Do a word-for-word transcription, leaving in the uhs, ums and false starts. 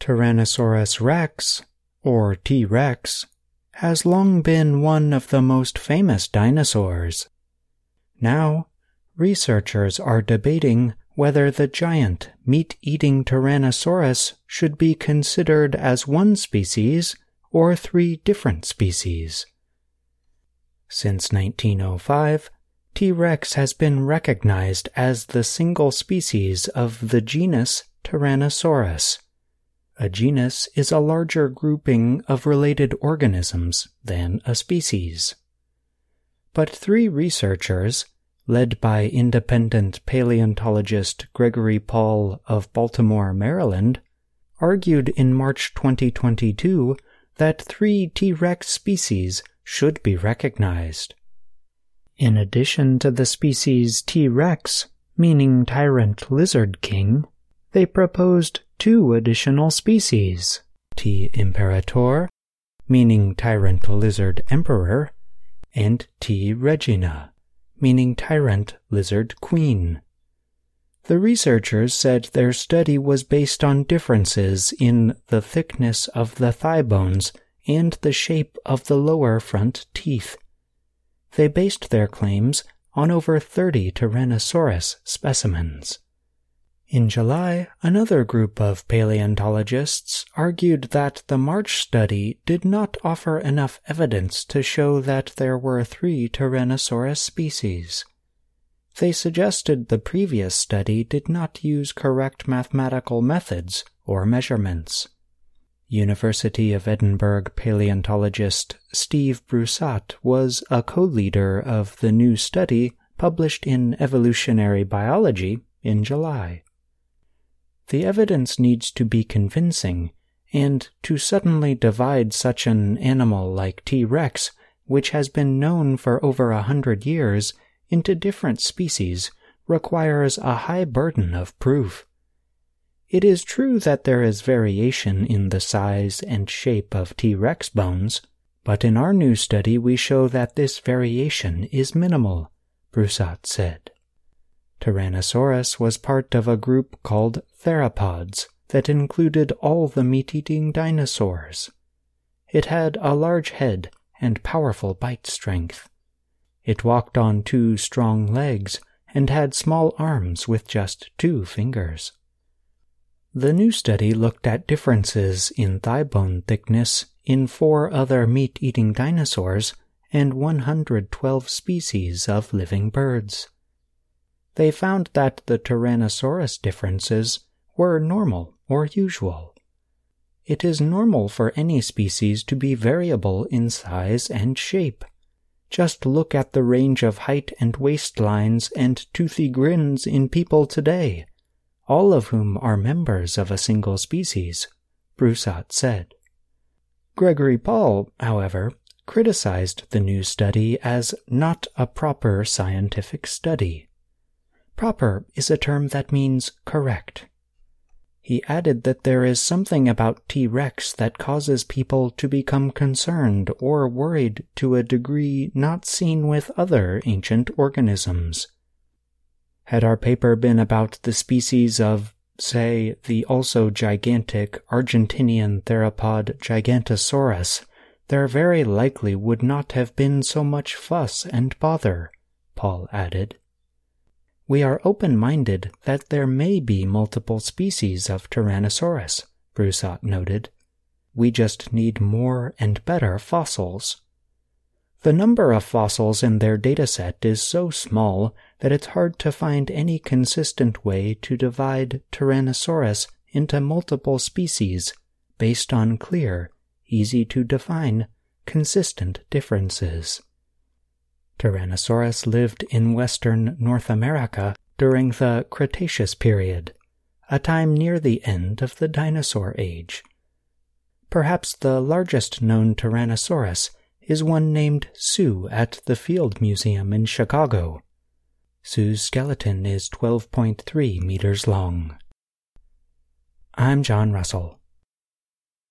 Tyrannosaurus rex, or T. rex, has long been one of the most famous dinosaurs. Now, researchers are debating whether the giant meat-eating Tyrannosaurus should be considered as one species or three different species. Since nineteen oh five, T. rex has been recognized as the single species of the genus Tyrannosaurus. A genus is a larger grouping of related organisms than a species. But three researchers, led by independent paleontologist Gregory Paul of Baltimore, Maryland, argued in March twenty twenty-two that three T. rex species should be recognized. In addition to the species T. rex, meaning tyrant lizard king, they proposed two additional species, T. imperator, meaning tyrant lizard emperor, and T. regina, meaning tyrant lizard queen. The researchers said their study was based on differences in the thickness of the thigh bones and the shape of the lower front teeth. They based their claims on over thirty Tyrannosaurus specimens. In July, another group of paleontologists argued that the March study did not offer enough evidence to show that there were three Tyrannosaurus species. They suggested the previous study did not use correct mathematical methods or measurements. University of Edinburgh paleontologist Steve Broussat was a co-leader of the new study published in Evolutionary Biology in July. The evidence needs to be convincing, and to suddenly divide such an animal like T. rex, which has been known for over a hundred years, into different species requires a high burden of proof. It is true that there is variation in the size and shape of T. rex bones, but in our new study we show that this variation is minimal, Broussat said. Tyrannosaurus was part of a group called theropods that included all the meat-eating dinosaurs. It had a large head and powerful bite strength. It walked on two strong legs and had small arms with just two fingers. The new study looked at differences in thigh bone thickness in four other meat-eating dinosaurs and one hundred twelve species of living birds. They found that the Tyrannosaurus differences were normal or usual. It is normal for any species to be variable in size and shape. Just look at the range of height and waistlines and toothy grins in people today, all of whom are members of a single species, Broussat said. Gregory Paul, however, criticized the new study as not a proper scientific study. Proper is a term that means correct. He added that there is something about T. rex that causes people to become concerned or worried to a degree not seen with other ancient organisms. Had our paper been about the species of, say, the also gigantic Argentinian theropod Gigantosaurus, there very likely would not have been so much fuss and bother, Paul added. We are open-minded that there may be multiple species of Tyrannosaurus, Broussat noted. We just need more and better fossils. The number of fossils in their dataset is so small that it's hard to find any consistent way to divide Tyrannosaurus into multiple species based on clear, easy-to-define, consistent differences. Tyrannosaurus lived in western North America during the Cretaceous period, a time near the end of the dinosaur age. Perhaps the largest known Tyrannosaurus is one named Sue at the Field Museum in Chicago. Sue's skeleton is twelve point three meters long. I'm John Russell.